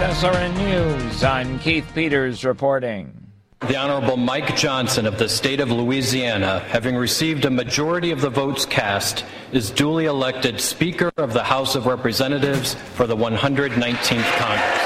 SRN News, I'm Keith Peters reporting. The Honorable Mike Johnson of the state of Louisiana, having received a majority of the votes cast, is duly elected Speaker of the House of Representatives for the 119th Congress.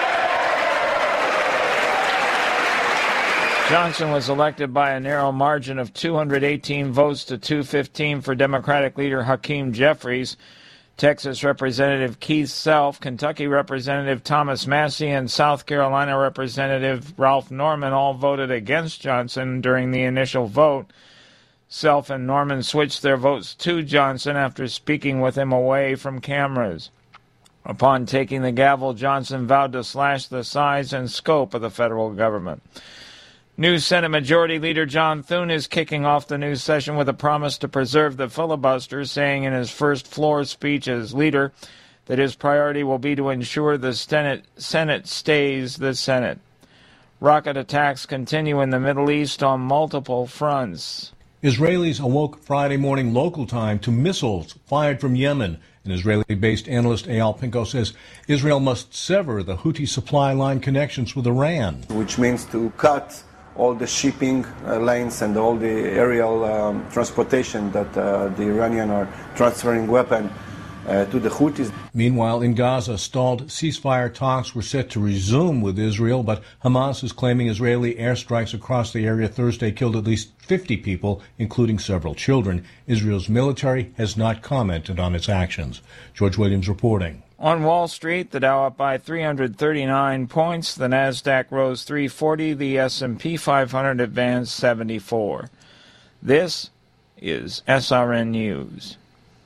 Johnson was elected by a narrow margin of 218 votes to 215 for Democratic leader Hakeem Jeffries. Texas Representative Keith Self, Kentucky Representative Thomas Massie, and South Carolina Representative Ralph Norman all voted against Johnson during the initial vote. Self and Norman switched their votes to Johnson after speaking with him away from cameras. Upon taking the gavel, Johnson vowed to slash the size and scope of the federal government. New Senate Majority Leader John Thune is kicking off the new session with a promise to preserve the filibuster, saying in his first floor speech as leader that his priority will be to ensure the Senate stays the Senate. Rocket attacks continue in the Middle East on multiple fronts. Israelis awoke Friday morning local time to missiles fired from Yemen. An Israeli-based analyst, Eyal Pinko, says Israel must sever the Houthi supply line connections with Iran. Which means to cut all the shipping lanes and all the aerial transportation that the Iranians are transferring weapons to the Houthis. Meanwhile, in Gaza, stalled ceasefire talks were set to resume with Israel, but Hamas is claiming Israeli airstrikes across the area Thursday killed at least 50 people, including several children. Israel's military has not commented on its actions. George Williams reporting. On Wall Street, the Dow up by 339 points, the Nasdaq rose 340, the S&P 500 advanced 74. This is SRN News.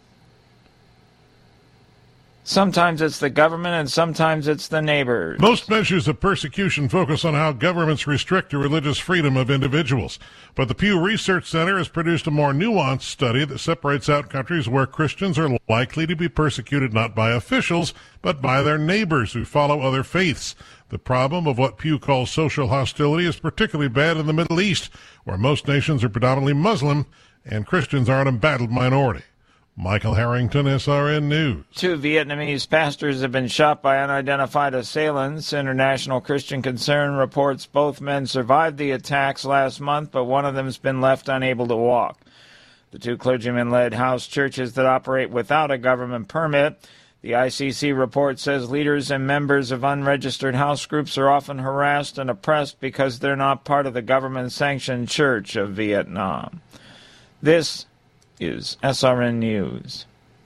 Sometimes it's the government and sometimes it's the neighbors. Most measures of persecution focus on how governments restrict the religious freedom of individuals. But the Pew Research Center has produced a more nuanced study that separates out countries where Christians are likely to be persecuted not by officials, but by their neighbors who follow other faiths. The problem of what Pew calls social hostility is particularly bad in the Middle East, where most nations are predominantly Muslim and Christians are an embattled minority. Michael Harrington, SRN News. 2 Vietnamese pastors have been shot by unidentified assailants. International Christian Concern reports both men survived the attacks last month, but one of them has been left unable to walk. The 2 clergymen led house churches that operate without a government permit. The ICC report says leaders and members of unregistered house groups are often harassed and oppressed because they're not part of the government-sanctioned Church of Vietnam. This is SRN News.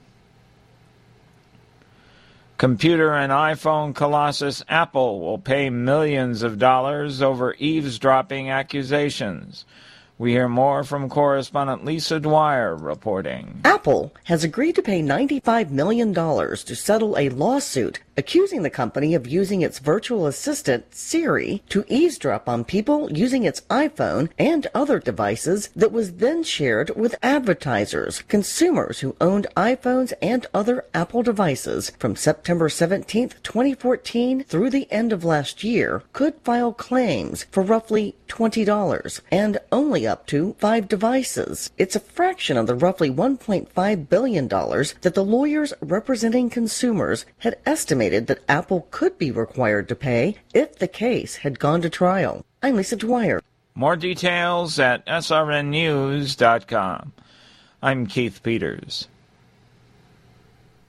Computer and iPhone colossus Apple will pay millions of dollars over eavesdropping accusations. We hear more from correspondent Lisa Dwyer reporting. Apple has agreed to pay $95 million to settle a lawsuit accusing the company of using its virtual assistant, Siri, to eavesdrop on people using its iPhone and other devices that was then shared with advertisers. Consumers who owned iPhones and other Apple devices from September 17, 2014 through the end of last year could file claims for roughly $20 and only up to 5 devices. It's a fraction of the roughly $1.5 billion that the lawyers representing consumers had estimated that Apple could be required to pay if the case had gone to trial. I'm Lisa Dwyer. More details at srnnews.com. I'm Keith Peters.